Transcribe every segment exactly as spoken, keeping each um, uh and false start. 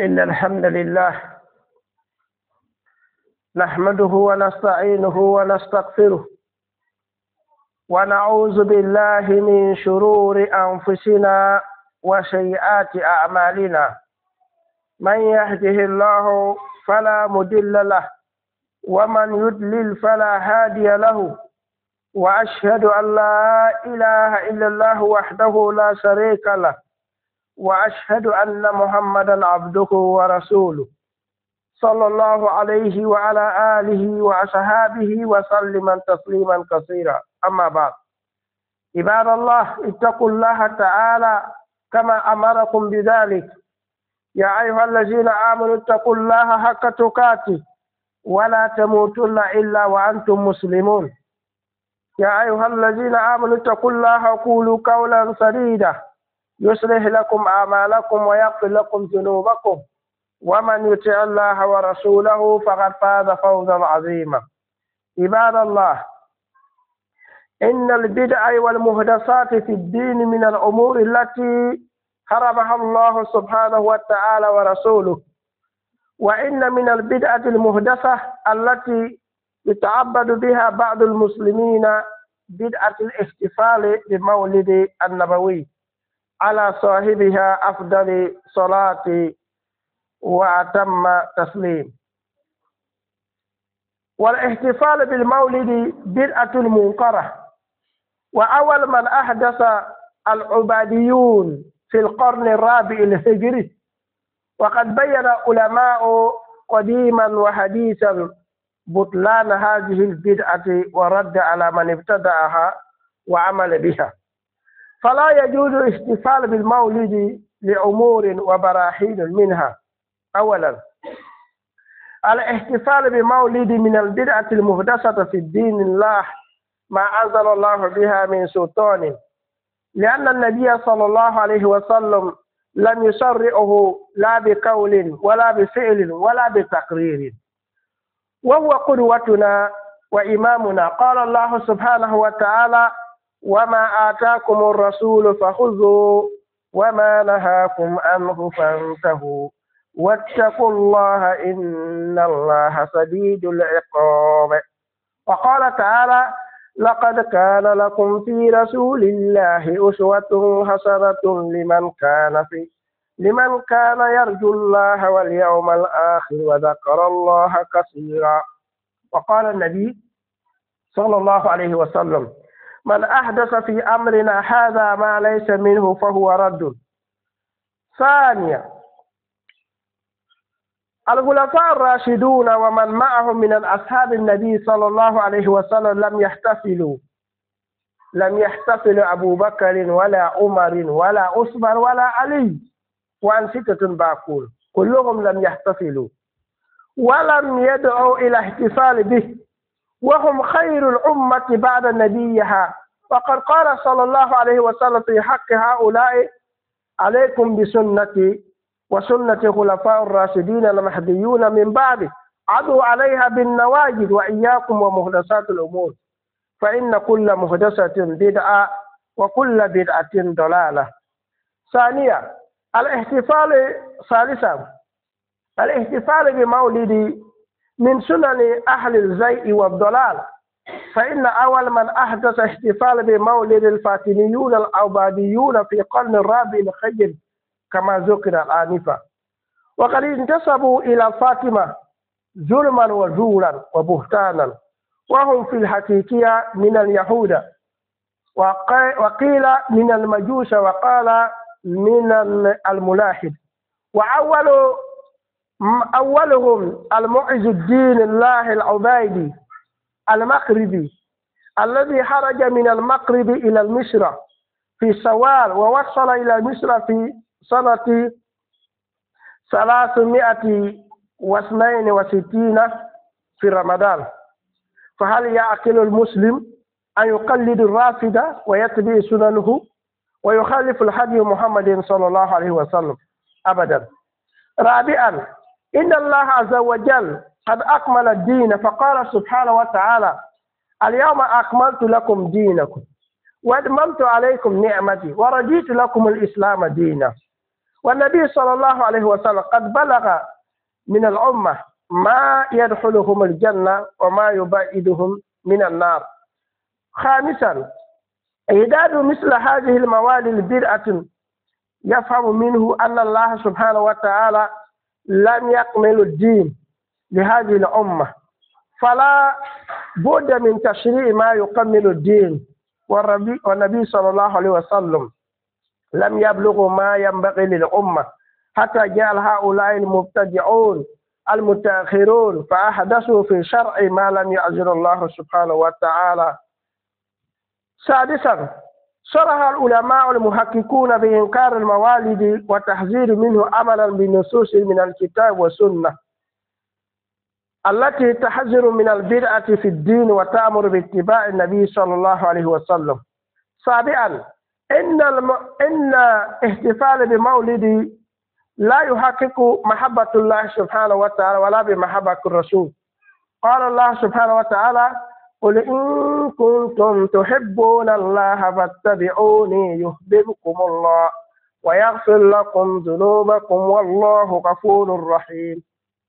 إن الحمد لله نحمده ونستعينه ونستغفره ونعوذ بالله من شرور أنفسنا وسيئات أعمالنا. من يهده الله فلا مضل له ومن يضلل فلا هادي له، وأشهد أن لا إله إلا الله وحده لا شريك له، وأشهد أن محمدا عبده ورسوله صلى الله عليه وعلى آله وأصحابه وسلم تسليما كثيرا. أما بعد، عباد الله اتقوا الله تعالى كما أمركم بذلك. يا أيها الذين آمنوا اتقوا الله حق تقاته ولا تموتن إلا وأنتم مسلمون. يا أيها الذين آمنوا اتقوا الله وقولوا قولا سديدا يصلح لكم أعمالكم ويغفر لكم ذنوبكم، ومن يطع الله ورسوله فقد فاز فوزا عظيما. عباد الله، إن البدع والمحدثات في الدين من الأمور التي حرمها الله سبحانه وتعالى ورسوله. وإن من البدعة المحدثة التي يتعبد بها بعض المسلمين بدعة الاحتفال بمولد النبوي على صاحبها أفضل صلاة وأتم تسليم. والاحتفال بالمولد بدعة منكرة، وأول من أحدث العباديون في القرن الرابع الهجري. وقد بين علماء قديما وحديثا بطلان هذه البدعة ورد على من ابتدعها وعمل بها. فلا يجوز الاحتفال بالمولد لأمور وبراهين منها. أولا، الاحتفال بمولد من البدعة المحدثة في الدين الله ما أنزل الله بها من سلطان، لأن النبي صلى الله عليه وسلم لم يشرعه لا بقول ولا بفعل ولا بتقرير، وهو قدوتنا وإمامنا. قال الله سبحانه وتعالى: وما آتاكم الرسول فخذوا وما نهاكم عنه فانتهوا واتقوا الله إن الله شديد العقاب. وقال تعالى: لقد كان لكم في رسول الله أسوة حسنة لمن كان في لمن كان يرجو الله واليوم الآخر وذكر الله كثيرا. وقال النبي صلى الله عليه وسلم: من أحدث في أمرنا هذا ما ليس منه فهو رد. ثانيا، الخلفاء الراشدون ومن معهم من الأصحاب النبي صلى الله عليه وسلم لم يحتفلوا لم يحتفل أبو بكر ولا عمر ولا عثمان ولا علي وعن ستة باقون، كلهم لم يحتفلوا ولم يدعوا إلى احتفال به، وهم خير الأمة بعد نبيها. وقد قال صلى الله عليه وسلم في حق هؤلاء: عليكم بسنتي وسنة خلفاء الراشدين المهديون من بعد، عضوا عليها بالنواجذ، وإياكم ومحدثات الأمور، فإن كل محدثة بدعة وكل بدعة ضلالة. ثانيا، الاحتفال ثالثا الاحتفال بمولد من سنن أهل الزيغ والضلال، فإن أول من أحدث احتفال بمولد الفاطميون العباديون في القرن الرابع الهجري كما ذكر آنفا. وقد انتسبوا إلى فاطمة ظلما وزورا وبهتانا، وهم في الحقيقة من اليهود، وقيل من المجوس، وقال من الملاحد. وأول أولهم المعز الدين الله العبيدي المغربي الذي خرج من المغرب إلى مصر في سوال، ووصل إلى مصر في سنة ثلاثمائة واثنين وستين في رمضان. فهل يعقل المسلم أن يقلد الرافضة ويتبع سننه ويخالف الهدي محمد صلى الله عليه وسلم؟ أبدا. رابعا، إن الله عز وجل قد أكمل الدين، فقال سبحانه وتعالى: اليوم أكملت لكم دينكم وأتممت عليكم نعمتي ورضيت لكم الإسلام دينا. والنبي صلى الله عليه وسلم قد بلغ من الأمة ما يدخلهم الجنة وما يبعدهم من النار. خامسا إعداد مثل هذه المواد البدعة يفهم منه أن الله سبحانه وتعالى لم يكمل الدين لهذه الأمة، فلا بد من تشريع ما يكمل الدين، والنبي صلى الله عليه وسلم لم يبلغ ما ينبغي للأمة حتى جاء هؤلاء المبتدعون المتأخرون فأحدثوا في شرع ما لم يأذن الله سبحانه وتعالى. سادسا صرح العلماء المحققون بإنكار الموالد وتحذير منه عملا بنصوص من الكتاب والسنة التي تحذر من البدعة في الدين وتأمر باتباع النبي صلى الله عليه وسلم. سابعا إن الم... إن احتفال بمولد لا يحقق محبة الله سبحانه وتعالى ولا بمحبة الرسول. قال الله سبحانه وتعالى: قل إن كنتم تحبون الله فاتبعوني يحببكم الله ويغفر لكم ذنوبكم والله غفور رحيم.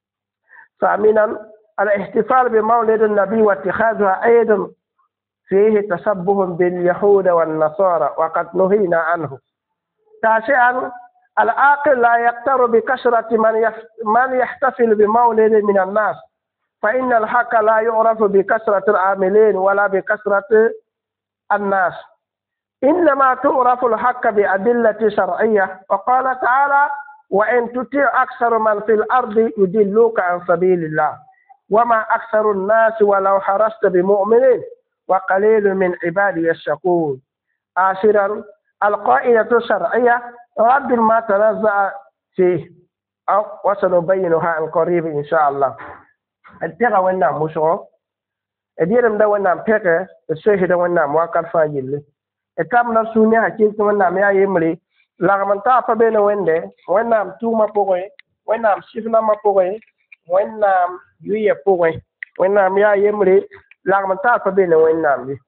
ثامنا الاحتفال بمولد النبي واتخاذها عيد فيه تشبه باليهود والنصارى وقد نهينا عنه. تاسعا العاقل لا يقتر بكثرة من يف... من يحتفل بمولد من الناس، فإن الحق لا يعرف بكثرة العاملين ولا بكثرة الناس، إنما تعرف الحق بأدلة شرعية. وقال تعالى: وإن تطع أكثر من في الأرض يضلوك عن سبيل الله وما أكثر الناس ولو حرصت بمؤمنين وقليل من عبادي الشكور. عاشرا القاعدة الشرعية رد ما تنازع فيه أو وسنبينها عن قريب إن شاء الله. التقى ونام مشروع الديرم ده ونام تقى الشيخ ده ونام واقع فاجل التام نسوني حكيم ونام يا يمري لغم تعرف بين وينده ونام توما بوي ونام شفنا ما بوي ونام يويا بوي ونام يا يمري لغم تعرف بين ونام دي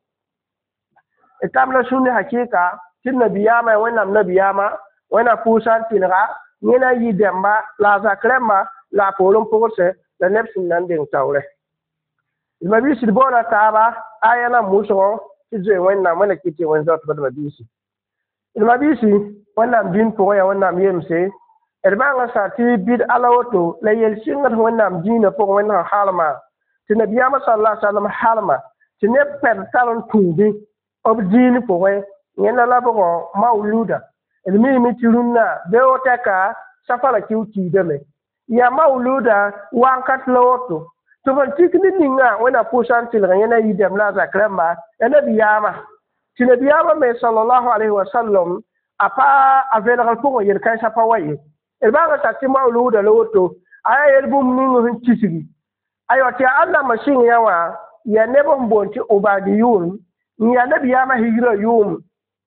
التام نسوني حكيكا تنا بياما ونام نبياما ونا فوسان تنغا نينا يدمبا لا زكرما لا بولم بوسه la nefsin nan den tawre ma bi si bona taba ayana muso ti je wenna mana kiti wen zot badma bi si ma bi si wannan din ko ya wannan yemse erba nga sa ti bid alawoto la yel singat wannan dina ko wannan halma ti nabiyama sallallahu alaihi wasallam halma ti ne per talon tundi ob din ko we ngena la bo mauluda elmi mi tirunna be otaka safara kiuti deme ya mauluda wankat loto to ban tikni ninga wana pusan tilga yana yidem la zakramba yana biyama tina biyama me sallallahu alaihi wasallam apa avela ko yer kai sapa waye e banga tati mauluda loto aya yer bum ningo hin kisigi ayo ti alla mashin yawa ya nebo mbonti ubadiyun ya nabiyama hijra yum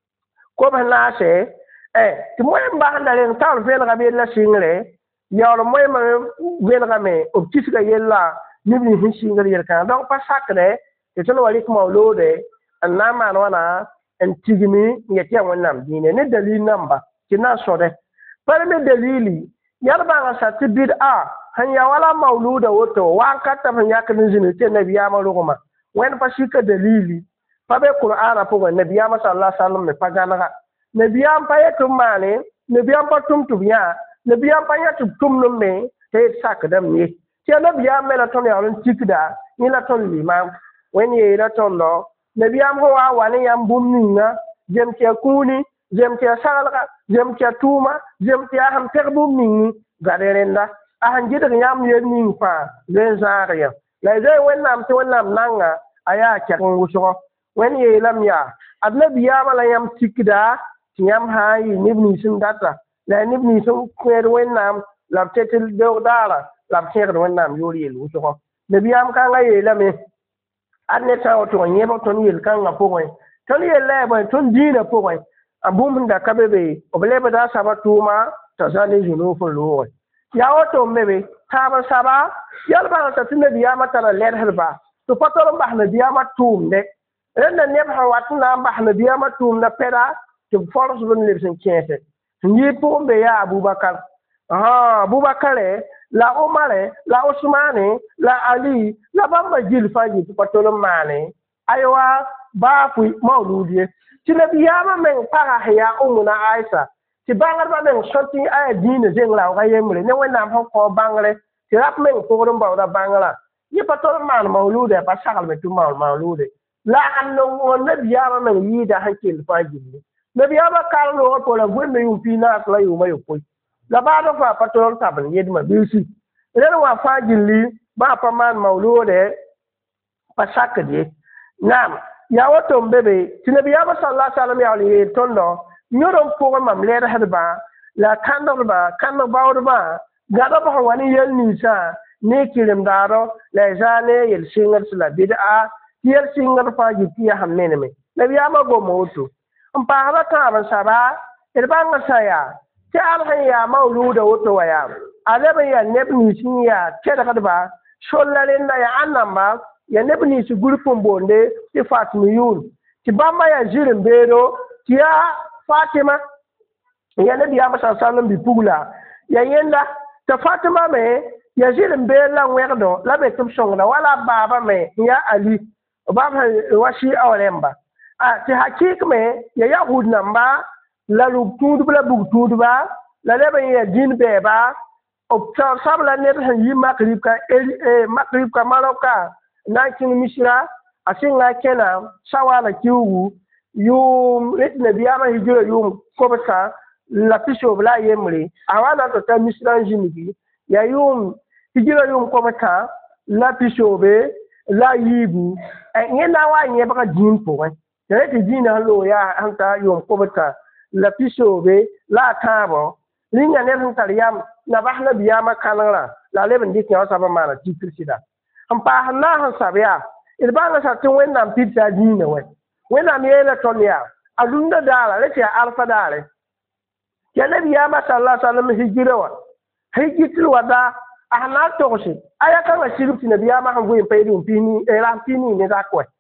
ko ban la se eh ti moy mbanda len tal vel gabe la singre yawlo moy ma welga me o kisga yella nibni hin singal yerka donc pas sakre te tono wali ko mawlode annama wana en tigimi yati wonnam dine ne dalil namba kina sode par me dalili yarba ga sati bid'a han ya wala mawluda woto wa katta fa yakni zini te nabiya ma ruguma wen pa shika dalili pa be qur'ana po nabiya ma sallallahu alaihi wasallam me pagana nabiya pa yetum mane nabiya pa tum tubiya nabiya pa yatu tum no me te sakdam ni ti nabiya me la ton ya ron tikda ni la ton limam wen ye la ton no nabiya mo wa wani yam bumninga jem ke kuni jem ke salga jem ke tuma jem ke ham terbum ni gaderenda ahan jida yam ye ni fa len zaria la zai wannan to wannan nanga aya ke nguso wen ye lam ya adnabiya mala yam tikda yam hayi nibni sun data la nibni sun kwer wannan la tetel do dara la kwer wannan yori lu so nabiyam ka nga ye lame adne ta to nyebo ton yel kan nga pokoy ton yel la ba ton dina pokoy abum nda kabebe oblebe da sabatuma ta zane junu fo lo ya wato mebe ta ba saba yalba ta tin nabiyama ta la ler herba to patoro bah nabiyama tum de ren ne ba watna bah nabiyama tum na pera to force bun le sen kete yi pʋgẽ yaa Abubakar ha Abubakar la Umar la Usman la Ali la bãmba gil fãa yɩ tɩ pa tol n maane aywa baa fʋ maulud ye tɩ nabiyaamã meng pagã sẽn yaa ũmuna Aisha tɩ bãngdbã meng sõn tɩ aya dĩinã zeng raoogã yembre ne wẽnnaam sẽn kõ bãngre tɩ rab meng pʋgd n baooda bãngrã yẽ pa tol n maan maulude pa saglme tɩ maan maulude la n n nabiyaamã meng yɩɩda sẽn kell fãa gilli nabiyaamã karem loogã pʋgẽ goeeme yʋʋm pii naas la yʋʋmã yopoe la baadã fãa pa tol n tab n yedmã bilsi rẽd wã fãa gilli bãa pa maan maulude pa sakd ye naam yaa woto n be be tɩ nabiyaamã sala salam yaool n yeel tõndɔ yõd n pʋgẽ mam lɛdsdbã la kãndgdbã kãndg baoodbã gãdb sẽn wa ne yɛl ninsã ne kɩremdaadɔ la y zaa ne yel-sɩngds la bɩd a tɩ yel-sɩngd fãa gil tɩ yasem meneme nabiyaamã goma woto n paasda tãab n saba d bãng sã yaa tɩ al sẽn yaa mauluuda woto wã yaa a leb n yaa neb nins n yaa tɛdgdba sol la rẽnda yaa ãn namba ya neb nins gurp n boonde tɩ fatimiyun tɩ bãmba yaa zir n beedo tɩ yaa fatima ya nabiyaamã sa sallam bɩ pugla ya yẽnda t'a fatima me ya zir n beed la wẽgdo la be tɩ b sõngda wala baaba me n yaa ali bãmb sẽn wa shɩ-a wa rẽmba tɩ hakɩɩk me ya yahud namba la lug tũudb la bug tũudba la leb n ya dĩn bɛɛba b taoor sabla ned sẽn yi makribka makribka maroka na n kẽng misra a sɩnga kẽna sawala kiugu yʋʋm rẽt nabiyaamã hijira yʋʋm kobsã la pisoob la a yembre a wa na n tɩ ta misra n zĩnigi ya yʋʋm hijira yʋʋm kobsã la pisoobe la yiibu yẽnda wa n yẽbga dĩin pʋgẽ tɩ rẽ tɩ dĩinã sẽn loog yaa sẽn ta yʋʋm kobsã la pisoobe la a tãabɔ rĩnga ned sẽn tar yam na bas nabiyaamã kãnegrã la a leb n dɩk yã wa soab n maana tikr sɩda n paas n naas n sab yaa d bãng sa tɩ wẽnnaam pidsa a dĩinã wɛ wẽnnaam yeela tõnd yaa a lunda daara rẽ tɩ yaa alfa daare ya nabiyaamã sala salam hijira wã hijitr wa da a sẽn na n togse a yakãngã sigb tɩ nabiyaamã sẽn vɩɩm pa yedum ram pii nii ne dak wɛ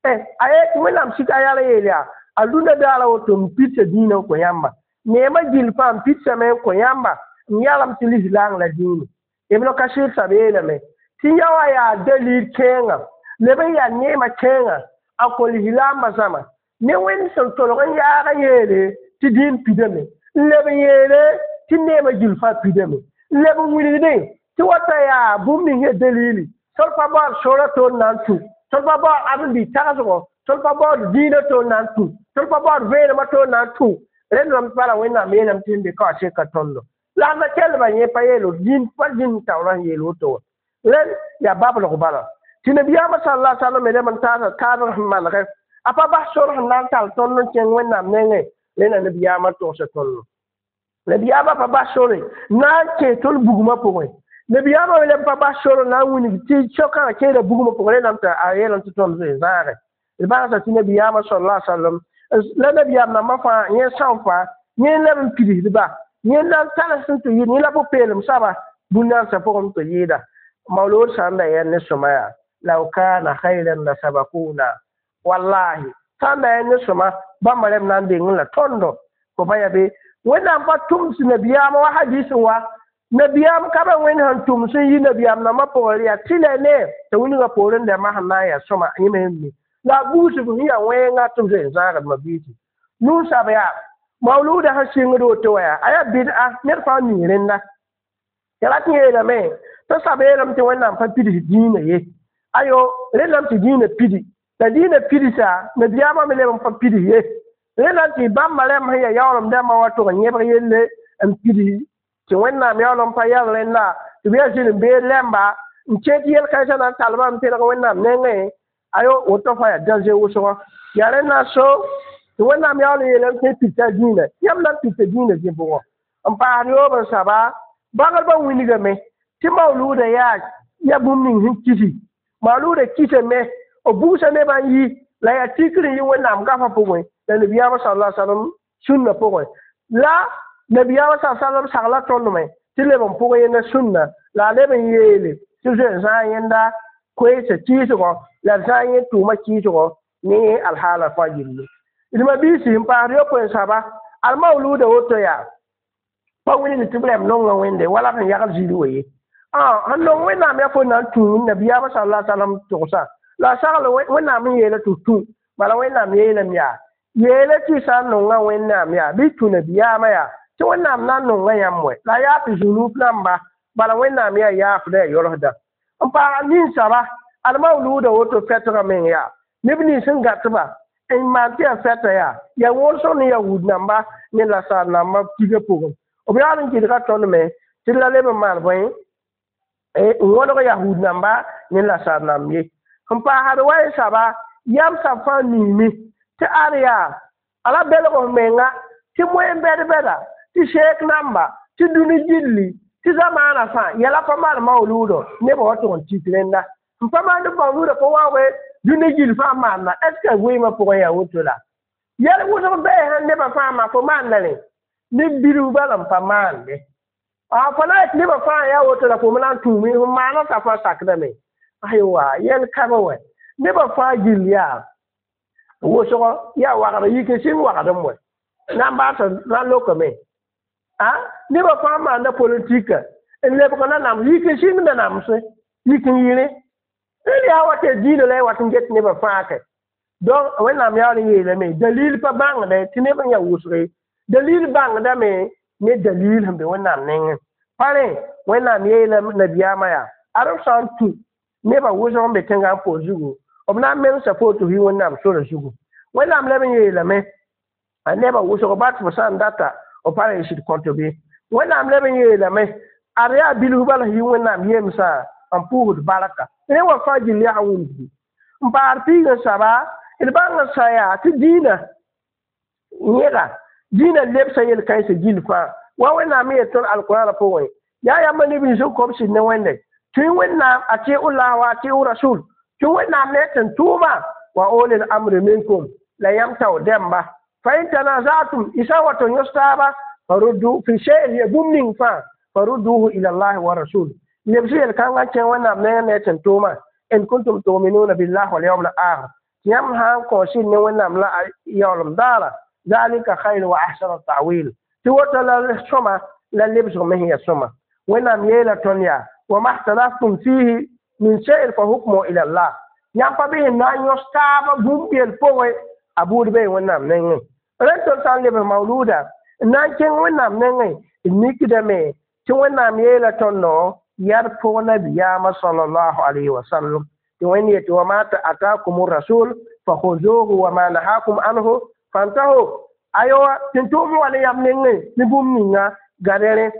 a ye tɩ wẽnnaam sik a yal yeel yaa a lunda daara woto n pidsa dĩinã n kõ yãmba neemã gil fãa n pidsame n kõ yãmba n yalem tɩ lislaang la dĩini ibn kasir sab yeelame tɩ ya wa yaa dalil kẽengã leb n yaa neemã kẽengã a kõ lislaambã zãma ne wẽnd sẽn tolg n yaagã yeele tɩ dĩin pidame n leb n yeele tɩ neemã gil fãa pidame n leb n wilgde tɩ wata yaa bũmb ning ye dalili tõl pa baood soorã toor na n tũ tõl pa baood ãd-n-bɩ tagsgɔ tõl pa baood dĩinã toor na n tũ tõl pa baood vẽenemã toor na n tũ rẽnd rãmb bala wẽnnaam yeelame tɩ n be ka wa seka tõndo la na kelbã yẽ pa yeelo dĩin pa dĩn taoorã n yeel woto wa rẽnd yaa bablg bala tɩ nabiyaamã sala salam me leb n taasa taadg sẽn manegẽ a pa bas sor sẽn na n tall tõnd n kẽng wẽnnaam nengẽ rẽnda nabiyaamã togsa tõndo nabiyaamã pa bas sore na n kẽ tol bugmã pʋgẽ nabiyaamã me leb pa bas sor na n wilg tɩ sokãngã kẽeda bugmã pʋgẽ rẽndame tɩ a yeelame tɩ tõnd zoe zãage d bãngsa tɩ nabiyaamã sala salam la nabiyaam nambã fãa yẽ sãn fãa yẽ leb n pidsdba yẽ la tals n tɩ yɩɩd yẽ la pʋ-peelem saba bũn-naansã pʋgẽ tɩ yɩɩda maolood sã n da yɛl ne sõma yaa law kaana khayran la sabakuna wallahi sã n da yɛl ne sõma bãmba rẽb na n deng la tõndo fo pa ya be wẽnnaam pa tʋms nabiyaamã wa hadis n wa nabiyaam ka ba wẽnd sẽn tʋms n yi nabiyaam nambã pʋgẽ yaa tɩ la ne t'a wilgã poorẽ dãmbã sẽn na n yaa sõma yẽ me mi la a buusb sẽn yaa wẽnga tɩ b zoe zãagdmã biiti nuu-sab yaa mauluudã sẽn sɩngd woto wa yaa a yaa bɩd-a ned fãa ning rẽnda ya rat yeelame tɩ sab yeelame tɩ wẽnnaam pa pids dĩinã ye ayo rẽndame tɩ dĩinã pidi la dĩinã pidsa nabiyaamã me leb n pa pids ye rẽndame tɩ bãmba rẽmb sẽn yaa yaoolem dãmbã wa tʋg n yẽbg yelle n pids tɩ wẽnnaam yaoolem pa yɛl rẽnda tɩ b yaa zĩr n beed lɛmba n ket yel-kãensã na n talbã n pẽlg wẽnnaam nengẽ ayo woto fãa yaa dãze wʋsgɔ yaa rẽ na so tɩ wẽnnaam yaool n yeelame tɩ pidsa dĩinã yãmb na n pidsa dĩinã zĩ pʋgẽ n paasd yoob n saba baglbã wilgame tɩ mauluudã yaa ya bũmb ning sẽn kisi mauluudã kisame b bugsa nebã n yi la yaa tikr n yi wẽnnaam gafã pʋgẽ la nabiyaamã sala salam sũnnã pʋgẽ la nabiyaamã sa salam sagla tõndme tɩ leb n pʋg yẽnda sũnnã la a leb n yeele tɩ zoe n zãag yẽnda koeesa kiisgɔ la d zãag yẽ tʋʋmã kiisgɔ ne alhaala fãa gilli d ma biisi n paasd yopoe n saba almauluudã woto yaa pa wini tiblem nonga wende wala kan yagal zidu we ah hanno wena me fo nan tu nabiya sallallahu alaihi wasallam to sa la sagala wena me yela tu tu bala wena me yela miya yela ti san nonga wena miya bi tu nabiya ma ya ti wena nan nonga yamwe la ya ti zulu plamba bala wena me ya fa de yoroda ampa nin sara al mauluda woto fetra men ya nibni sun gatba en manti a feta ya ya wolso ni ya wud namba ni la sa namba tiga pogo o bi alin ki ka ton me ti la le ma boy e wono ya wud namba ni la sa namye mpa har wai saba yam sa fa ni mi ti aria ala belo ko menga ti moy bede beda ti sheik namba ti duni jilli ti zamana fa yala fa mal mauludo ne bo to on ti trenda mpa ma ndo mauludo ko wawe duni jil fa manna est ce que oui ma pour ya wotola yalla woto be han ne ba fa ma ko manna le ni biru balam pa mande a fa la ne ba fa ya wotola ko man tu mi ma na ta fa sakda me aywa yel kabawe ne ba fa jil ya wo so ya wa ga yi ke sin wa ga mo na ba ta na loko me a ne ba fa ma na politique en le ko na nam yi ke sin na nam se yi kin yire ili hawa te dino le watin get ne ba faake donc wena mi yawni yele me dalil pa bang de tine ba ya wusre dalil bang da me ne dalil hambe wena nen pare wena mi yele na biyama ya aro san tu ne ba wuso mbe tenga po jugo obna men support hi wena so ra jugo wena mi le yele me ne ba wuso ba tu san data o pare shi kontobe wena mi le yele me area bilu bala hi wena mi yemsa an puhud baraka ne wa fajil ya wundi mparti ga saba ilbanga saya ti dina nyela dina lepsa yel kai se gilfa wa wana me ton alquran po wai ya ya mani bin su ko shi ne wende tin wanna a ce Allah wa ce rasul tin wanna ne tan tuba wa ulil amri minkum la yamtau demba fa in tanazatum isawatun yustaba faruddu fi shay'in yadunnin fa farudduhu ila Allah wa rasul nebsiyel kanga chen wana ne ne chen toma en kuntum tu'minuna billahi wal yawmil akhir yam ha ko shin ne wana la yawm dara zalika khayr wa ahsanu ta'wil ti wata la soma la libsu mehi soma wana yela tonya wa mahtalaftum fihi min shay'in fa hukmu ila Allah yam pa bi na yostaba gumbel powe abud be wana ne ren to san le mauluda na chen wana ne ni kidame ti wana yela tonno yarfo nabiyama sallallahu alaihi wasallam to wani yato wa mata atakumur rasul fa khuzuhu wa ma nahakum anhu fantahu ayo tintumu wala yamne ni bumninga gadere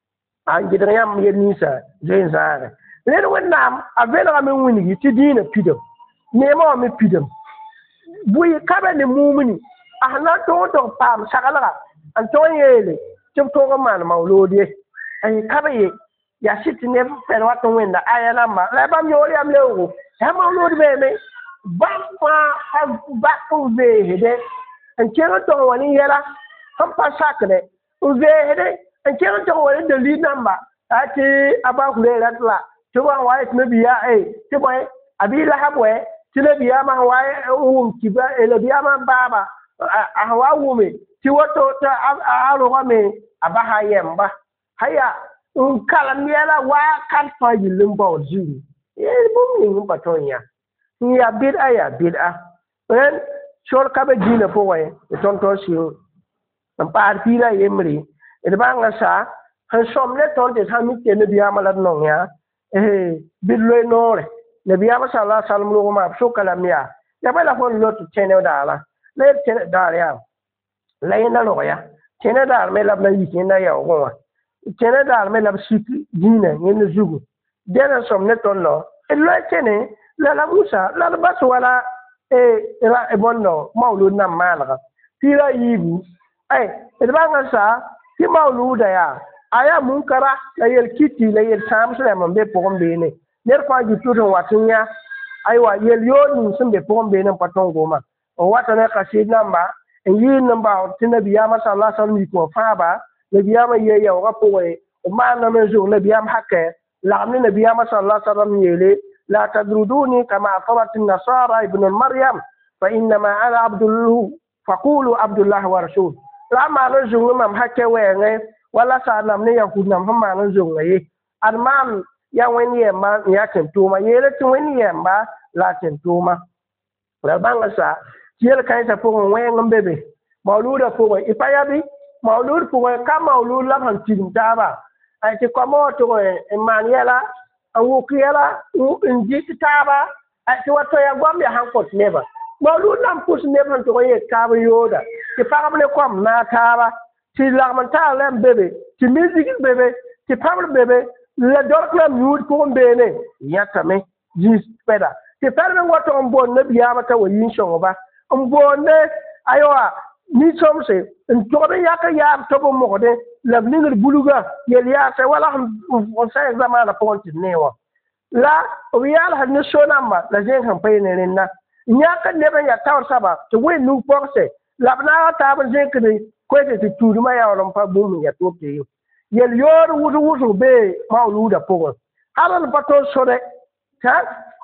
an gidan yam yenisa zai zare len wannan avela min wuni ti dina pidam ne ma mi pidam buyi kabe ni mumuni ahna to to pam sagala an to yele tim to man maulodi ay kabe ya shiti ne per wato wenda aya namba la bam yori am lewo ha ma lodi be me bam fa ha ba ko be hede en kero to wani yela ham pa sakne u be hede en kero to wani de li namba ati aba ku le ratla to wa wa ne biya e to boy abi la habwe ti le biya ma wa um kiba e le biya ma baba a wa wume ti woto ta aro wa me abaha yemba haya un kalamiela wa kan fa yilin ba ojiri e bum ni ba tonya ya bid'a ya bid'a en shor ka be jina fo waye ton to shi en parti la yemri e ba nga sa han somle ton de ha mi ke ne biya mala non ya eh billo nore ne biya ma sallallahu alaihi wasallam lo ma so kalamia ya ba la fon lot chene dala le chene dala ya la yenda lo ya chene dala me la na yi chene ya o chene dal me la siki dina ngene zugu dena somne tonno e lo chene la la musa la bas wala e ra e bonno maulud na malaga tira yibu ay e banga sa ti mauluda ya aya munkara la yel kiti la yel samsle man be pogom be ne ner fa ju tuto watinya ay wa yel yoni sumbe pogom be ne paton goma o watane kasid namba e yin namba tinabi ya mashallah salmi ko fa ba nabiyama ye ya wa powe o mana men zo nabiyam hakke la amni nabiyama sallallahu alaihi wasallam yele la tadruduni kama atarat an-nasara ibn maryam fa inna ma ana abdullah faqulu abdullah wa rasul la ma no zo mam hakke we nge wala sa nam ne yahud nam hama nan zonga ye adman ya wani yamba ya tentuma yele ti wani yamba la tentuma la banga sa yele kai sa po wen bebe mauluda po ipayabi maulud po ka maulud la han tin taba ai ti komo to e maniela awukiela u inji taba ai ti wato ya gwam ya hankot neba maulud nam pus neba to ye taba yoda ti pagable kom na taba ti lagmanta lem bebe ti music bebe ti pagable bebe la dorklam yud ko mbene yatame jis peda ti perbe wato mbon ne biyama ta wayin shonba mbonne ayoa ni somse ntobe yaka ya tobo mokode la ningir buluga yel ya se wala on sa zamana ponti newa la o yala had ne sonamba la jen kan payne renna nyaka nebe ya tawr saba to we nu porse la bna ta ba jen kene ko te tudu ma ya on pa bum ya to ke yel yor wudu wudu be mauluda pogo halan pato sore ta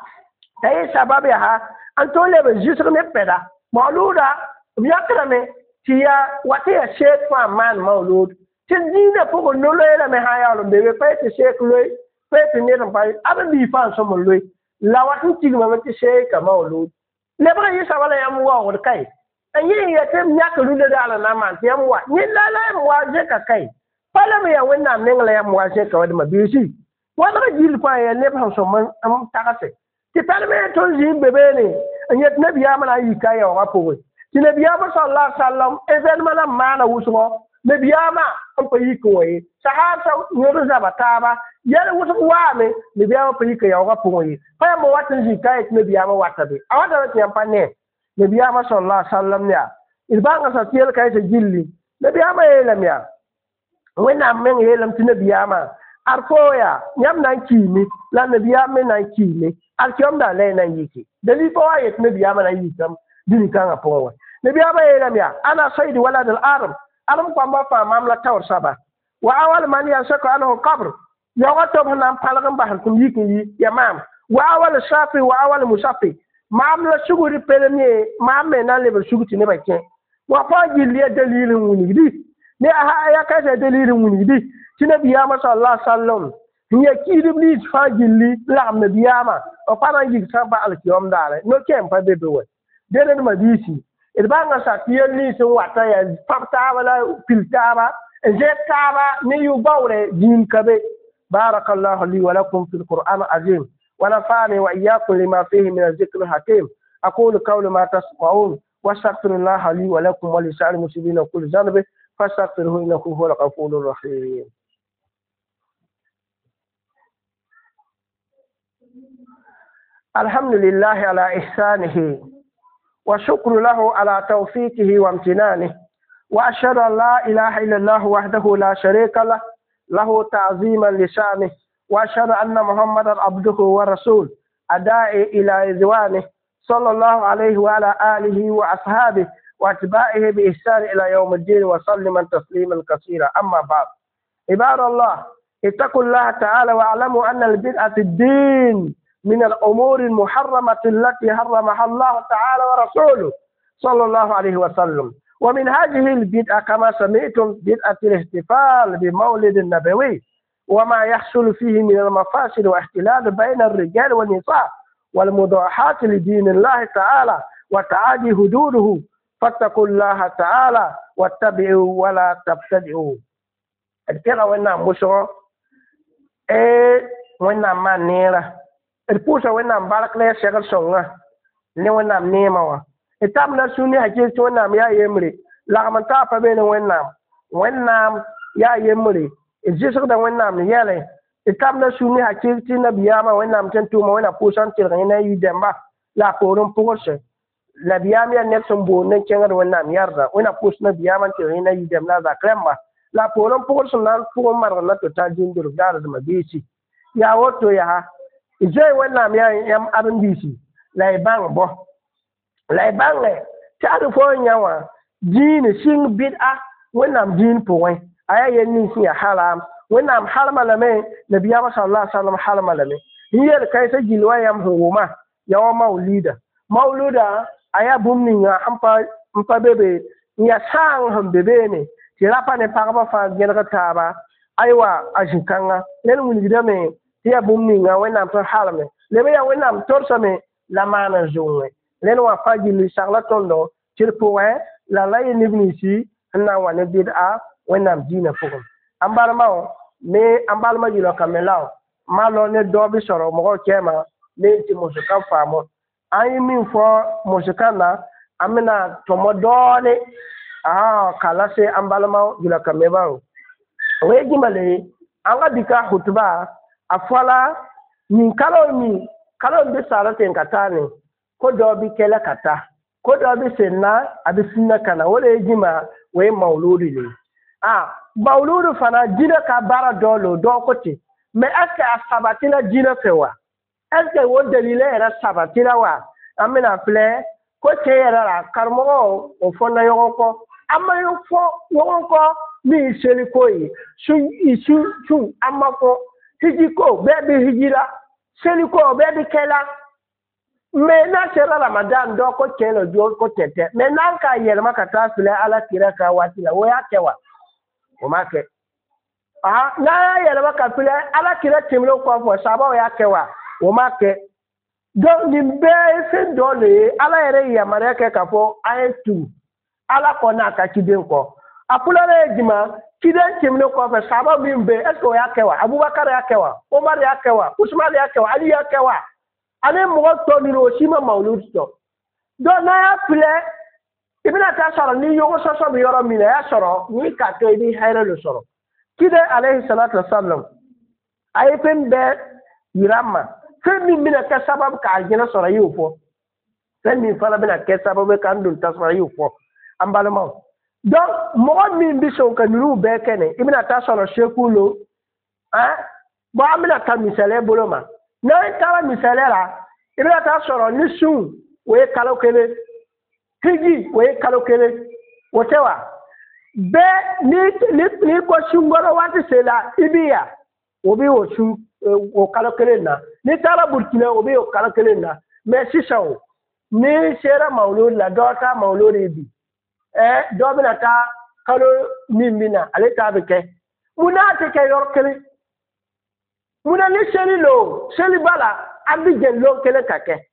tay sababe ha antole be jisre ne peda mauluda yakrame tiya wate ya sheikh fa man maulud tin dina pogo no le me ha ya lo be pe te sheikh loy pe te ne tan pai abe bi fa so mo loy la watu ti ma te sheikh maulud le ba yi sabala ya mu wa wor kai anyi ya te nyaka lu de ala na man te mu wa ni la la mu wa je ka kai pala me ya wenna me ngala ya mu wa je ka wadi ma bi si wala ka jil fa ya ne ba so man am takase ti pala me to ji bebe ne anyi nabi ya mana yi kai ya wa pogo ti nabiyama sallallahu alaihi wasallam evenema la mana wusugo nabiyama on pa yiko yi sahaba nyodo zabataba yele wusu wame nabiyama pa yiko ya ga poyi pa mo watin ji kai nabiyama watabe awada ti ampane nabiyama sallallahu alaihi wasallam ya ibanga sa tiel kai se jilli nabiyama yelam ya wena men yelam ti nabiyama arfoya nyam nan kimi la nabiyama nan kimi alkiom da le nan yiki dali ko ayet nabiyama nan yikam dini kanga powa nabi aba yelam ya ana sayyid walad al-arab alam kwamba fa mamla tawr saba wa awal man yasaka anhu qabr ya wato nan palgan bahal kum yiki ya mam wa awal shafi wa awal musaffi mamla suguri pelene mamme nan le suguti ne bakke wa fa jilli dalilin wuni di ne aha ya kaje dalilin wuni di tinabi ya ma sallallahu alaihi wasallam ya kidibli fa jilli la nabi ya ma o fa nan yiki saba al-kiyam dare no kem fa bebe wa denen ma bisi ibanga sa tiyeli sun wata ya fafta wala filtaba jetaba ni yubawre jin kabe barakallahu li wa lakum fil qur'an azim wa nafa'ani wa iyyakum lima fihi min adh-dhikr hakim aqulu qawla ma tasma'un wa astaghfirullaha li wa lakum wa li sa'il muslimina kulli dhanbi fastaghfiruhu innahu huwal ghafurur rahim. alhamdulillah ala ihsanihi وشكر له على توفيقه وامتنانه وأشهد أن لا إله إلا الله وحده لا شريك له له تعظيما لشانه وأشهد أن محمدا عبده ورسوله الداعي إلى رضوانه صلى الله عليه وعلى آله وأصحابه وأتباعه بإحسان إلى يوم الدين وسلم تسليما كثيرا. أما بعد عباد الله اتقوا الله تعالى واعلموا أن البدعة الدين من الأمور المحرمة التي حرمها الله تعالى ورسوله صلى الله عليه وسلم. ومن هذه البدعة كما سمعتم بدعة الاحتفال بمولد النبوي وما يحصل فيه من المفاسد واختلاف بين الرجال والنساء والمضاحات لدين الله تعالى وتعادي حدوده فاتقوا الله تعالى واتبعوا ولا تبتدعوا. الكلام وين مشوا إيه وين ما نيرة البوسة وين بارك لا شغل سونغا ne wannan nemawa itam na suni hake to wannan ya yemre la man ta fa bene wannan wannan ya yemre ije so da wannan yele itam na suni hake ti na biyama wannan tan to ma wannan pusan ti na yi demba la korun pose la biyama ne son bo ne kengar wannan yarda wannan pus na biyama ti na yi demna za kremba la korun pose nan ko mar na to ta jindur dar da mabisi ya woto ya ije wannan ya yam abin bisi laibang bo laibang le taru fo nyawa din sing bid'a wenam din poin aya yenni si haram wenam halama lame nabiya sallallahu alaihi wasallam halama lame hiyar kai sa gilwa yam huma yawa maulida mauluda aya bumni nga ampa ampa bebe ya sang ham bebe ne ti rapa ne pagba fa gẽneg taaba aywa a zĩkãngã ned wilgdame tɩ yaa bũmb ninga wẽnnaam tɩ halme leb yaa wẽnnaam torsame la maan n zʋŋe ned wã fa gill sagla tõndo tɩ d pʋgẽ la la yɩ neb ninsi n na n wa ne bɩd-a wẽnnaam diinã pʋgẽ n balma wã me n balma yɩlkame lao malo ne dao bɩ sɔrɔ mɔgɔ kɛɛmã me tɩ mosg-kãn faamo an yi min fɔ mosg-kãnda a mena tõmɔ dɔɔne a kala se an balma yɩlkame ba wẽ gĩmale an ka dɩka hutba a fɔla nin kalo mi kalo bɩ saara tɩ n ka taa ne ko dao bɩ kɛlɛ ka ta ko dao bɩ senna a bɩ sĩnna kana wala ye gĩma wẽ mauludi le a mauludu fana dĩnã ka bara dao lo dao ko tɩ mais est-ce que a sabatɩla dĩnã fɛ wa est-ce que wo dalila yɛrɛ sabatɩla wa an bɛna filɛ ko cɛ yɛrɛ la karamɔgɔ o fɔna ɲɔgɔn kɔ an ma fɔ ɲɔgɔn kɔ min ye seli ko ye su su su an ma fɔ hiji ko bɛɛ bɛ hiji la seli ko bɛɛ bɛ kɛ la mais n'a sera ramadan dɔ ko cɛ la jɔ ko tɛ tɛ mais n'an k'a yɛlɛma ka taa filɛ ala kira ka waati la o y'a kɛ wa o ma kɛ ah n'a y'a yɛlɛma ka filɛ ala kira tɛmɛnen kɔfɛ sabaw y'a kɛ wa o ma kɛ donc nin bɛɛ ye fɛn dɔ de ye ala yɛrɛ yamaruya kɛ k'a fɔ an ye tugu ala kɔ n'a ka ciden kɔ a fulana ye jumɛn ciden tɛmɛnen kɔfɛ sahaba min bɛ est ce que o y'a kɛ wa abubakar y'a kɛ wa omar y'a kɛ wa usman y'a kɛ wa ali y'a kɛ wa ani mɔgɔ tɔ ninnu o si ma mawulud sɔrɔ donc n'a y'a filɛ i bɛna taa sɔrɔ ni ɲɔgɔn sɔsɔ bɛ yɔrɔ min na i y'a sɔrɔ ni k'a to i bɛ hɛrɛ de sɔrɔ ciden alayhi salatu wa salam a ye fɛn bɛɛ yira an ma fɛn min bɛna kɛ sababu k'a jɛnɛ sɔrɔ i y'o fɔ fɛn min fana bɛna kɛ sababu k'an don tasuma i y'o fɔ an balimaw donc mɔgɔ min bɛ sɔn ka ninnu bɛɛ kɛnɛ i bɛna taa sɔrɔ seku lo hein bon an bɛna taa misaliya bolo ma n'an taara misaliya la i bɛna taa sɔrɔ ni sun o ye kalo kelen hiji o ye kalo kelen o tɛ wa bɛɛ ni ni ni ko sunkɔrɔ waati sera i bɛ yan o bɛ o sun o kalo kelen na ni taara burukina o bɛ o kalo kelen na mais sisan o ni sera mawuludi la dɔw ta mawuludi bi ɛ dɔw bɛna taa kalo min bɛ na ale ta bɛ kɛ mun n'a tɛ kɛ yɔrɔ kelen munna ni seli lo seli ba la an bɛ jɛn lon kelen ka kɛ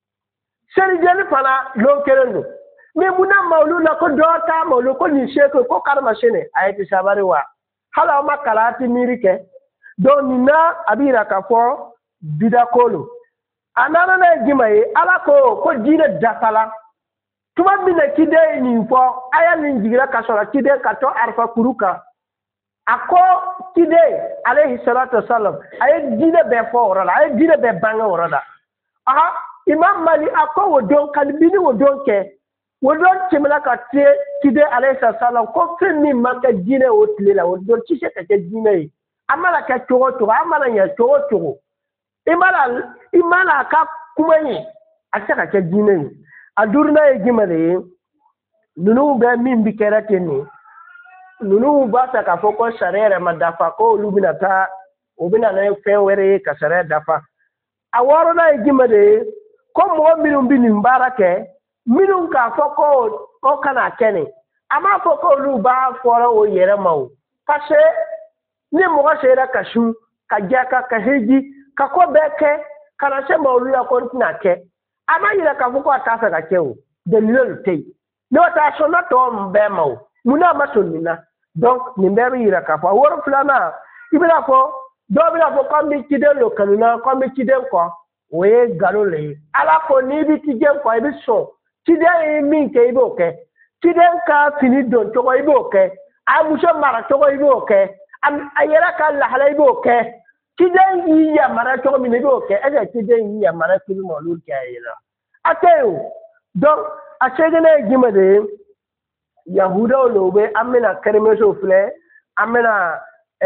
seli jɛni fana lon kelen don mais munna mawuludi la ko dɔw ta mawuludi ko nin se ko ko karima sene a ye ti sabari wa hali aw ma kalan a ti miiri kɛ donc nin na a bɛ yira k'a fɔ bidako lo a nana n'a ye jumɛn ye ala ko ko diinɛ dafala tuma min na ciden ye nin fɔ a ye nin jigira ka sɔrɔ ciden ka to arifa kuru kan a ko ciden alayhi salatu wasalam a ye diinɛ bɛɛ fɔ o yɔrɔ la a ye diinɛ bɛɛ bange o yɔrɔ la aha imam mali a ko o don kalibini o don kɛ o don tɛmɛna ka se ciden alayhi salatu wasalam ko fɛn min ma kɛ diinɛ o tile la o don ti se ka kɛ diinɛ ye a mana kɛ cogo o cogo a mana ɲɛ cogo o cogo i mana i mana a ka kuma ye a tɛ se ka kɛ diinɛ ye a duurunan ye jumɛn de ye ninnu bɛ min bɛ kɛra ten de ninnu b'a fɛ k'a fɔ ko sariya yɛrɛ ma dafa ko olu bɛna taa o bɛna na fɛn wɛrɛ ye ka sariya dafa a wɔɔrɔnan ye jumɛn de ye ko mɔgɔ minnu bɛ nin baara kɛ minnu k'a fɔ ko ko kana kɛ nin a m'a fɔ ko olu b'a fɔra o yɛrɛ ma o parce que ni mɔgɔ sera ka sun ka jaka ka hiji ka ko bɛɛ kɛ ka na se ma olu la ko n tɛna kɛ a ma yira k'a fɔ ko a t'a fɛ ka kɛ o dalilɛ tɛ yen n'o tɛ a sɔnna tɔ bɛɛ ma o munna a ma sɔn nin na donc nin bɛɛ bɛ yira k'a fɔ a wɔɔrɔ filanan i bɛna fɔ dɔw bɛna fɔ ko an bɛ ciden lo kanu na ko an bɛ ciden kɔ o ye nkalon le ye ala ko n'i bɛ ciden kɔ i bɛ sɔn ciden ye min kɛ i b'o kɛ ciden ka fini don cogo i b'o kɛ a muso mara cogo i b'o kɛ a yɛrɛ ka lahala i b'o kɛ ciden y'i yamara cogo min na i b'o kɛ est ce que ciden y'i yamara cogo min na olu kɛ a yɛrɛ a tɛ yen o donc a seginna ye jumɛn de ye yahudaw lo bɛ an bɛna kɛrɛmɛsow filɛ an bɛna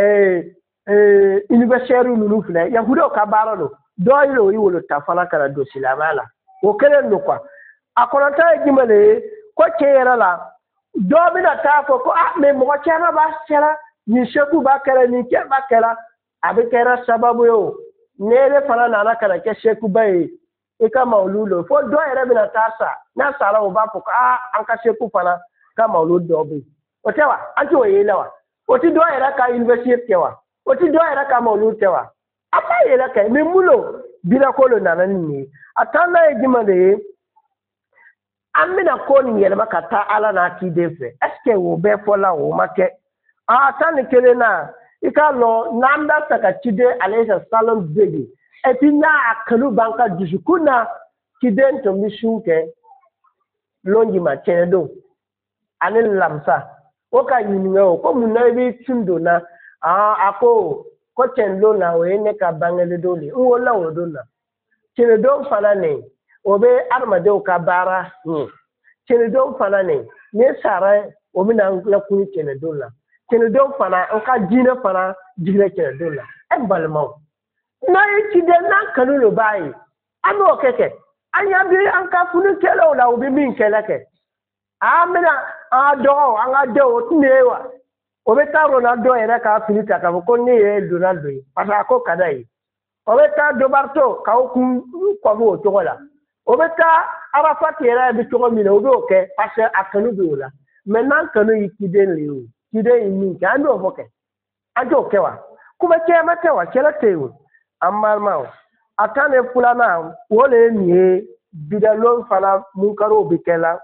universitaire ninnu filɛ yahudaw ka baara don dɔw ye o ye wolo ta fana kana don silamɛya la o kelen don quoi a kɔnɔntɔn ye jumɛn de ye ko cɛ yɛrɛ la dɔw bɛna taa fɔ ko ah mais mɔgɔ caman b'a kɛra nin seku b'a kɛra nin cɛ b'a kɛra a bɛ kɛra sababu ye o ne fana nana ka na kɛ sekuba ye i ka mawuludi lo fo dɔw yɛrɛ bɛna taa sa n'a sara o b'a fɔ ko ah an ka seku fana ka mawuludi dɔ bɛ yen otewa anti o yelewa oti do era ka university tewa oti do era ka maulud tewa apa yela ka me mulo bila kolo nanan ni atana e jimade amina ko ni yele makata ala na ki defe eske wo be fola wo make atani kele na ikalo nanda saka chide alayhi salam begi etinya akalu banka dusukuna kiden to mishuke longi ma chedo anil lamsa oka yinwe ko munabi tundo na a ako ko chenlo na we ne ka bangele dole wo la wo dona chedo fana ne obe armade o ka bara ni chedo fana ne ne sara obi na la kuni chedo la chedo fana o ka jina fana jina chedo la e balmo na yi de na kanu lo bai ano keke anya bi an ka funu kelo la obi min kelake amina ado anga do tinewa obeta Ronaldo era ka filita ka ko ni e Ronaldo pasa ko kadai obeta Dobarto ka ku ko bo to gola obeta Arafat era bi to mi no do ke pasa akanu do la maintenant kanu yikiden liu kiden ni ka ndo foke ajo kewa kuma ke matewa kela tewu amma ma atane fulana wole ni bidalon fala munkaro bikela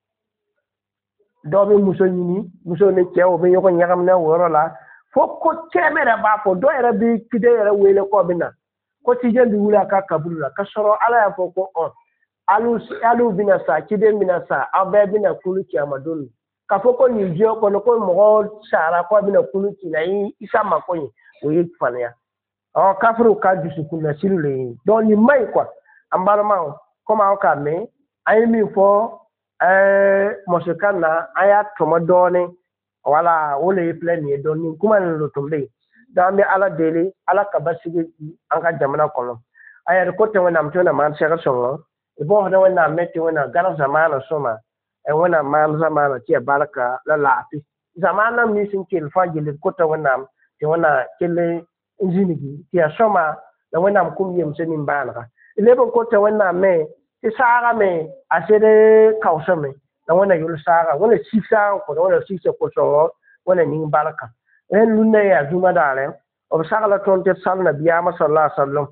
dobe muso nyini muso ne cewo be yoko nyagam na woro la foko temere ba fo do era bi kide era wele ko bina ko ti jendi wula ka kabula ka soro ala ya foko on alu alu bina sa kide bina sa abe bina kulu ki amadun ka foko ni je ko no ko mo sara ko bina kulu ki na isa makonyi o yi fanya o kafru ka jusu kunna silule do ni mai kwa ambara ma ko ma ka me ay mi fo eh mosekana aya tomodone wala wole plani doni kuma no tombe dambe ala dele ala kabasigi anga jamana kono aya ko te wona mtona man shaka songo e bo hoda wona meti wona gala zamana soma e wona man zamana ti baraka la laati zamana mi sin kel fajile ko te wona ti wona kele injinigi ti soma la wona kum yem senin banaka lebo ko te wona me isaga me asere kausame na wana yul saga wana sisa ko wana sisa ko so wana ning baraka en lunne ya juma dale o saga la tonte salna biyama sallallahu alaihi wasallam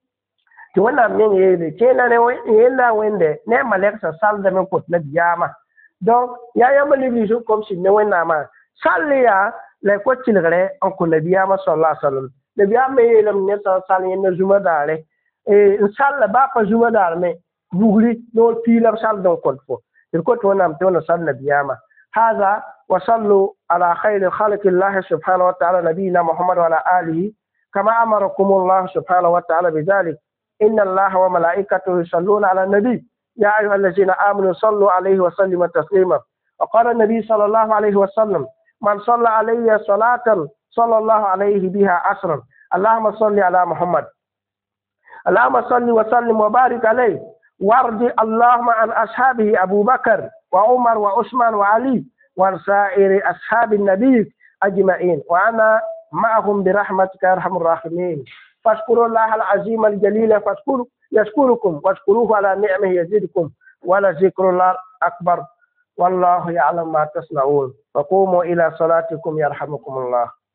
ti wana men yele kena ne yela wende ne malek sa salda men ko na biyama donc ya ya mali bi su comme si ne wana ma salliya le ko tilgare an ko na biyama sallallahu alaihi wasallam ne biyama yele ne sa salin ne juma dale e salla ba fa juma dale me بغري نول بيلر سال دون كونفو الكوت ونام تون سال نبياما هذا وصلوا على خير خلق الله سبحانه وتعالى نبينا محمد وعلى آله كما أمركم الله سبحانه وتعالى بذلك إن الله وملائكته يصلون على النبي يا أيها الذين آمنوا صلوا عليه وسلموا تسليما وقال النبي صلى الله عليه وسلم من صلى علي صلاة صلى الله عليه بها عشرا اللهم صل على محمد اللهم صل وسلم وبارك عليه وارض اللهم عن أصحابه أبو بكر وعمر وعثمان وعلي وسائر أصحاب النبي أجمعين وأنا معهم برحمتك يا أرحم الراحمين فاشكروا الله العظيم الجليل فاشكروا يشكركم واشكروه على نعمه يزدكم ولذكر الله أكبر والله يعلم ما تصنعون فقوموا إلى صلاتكم يرحمكم الله.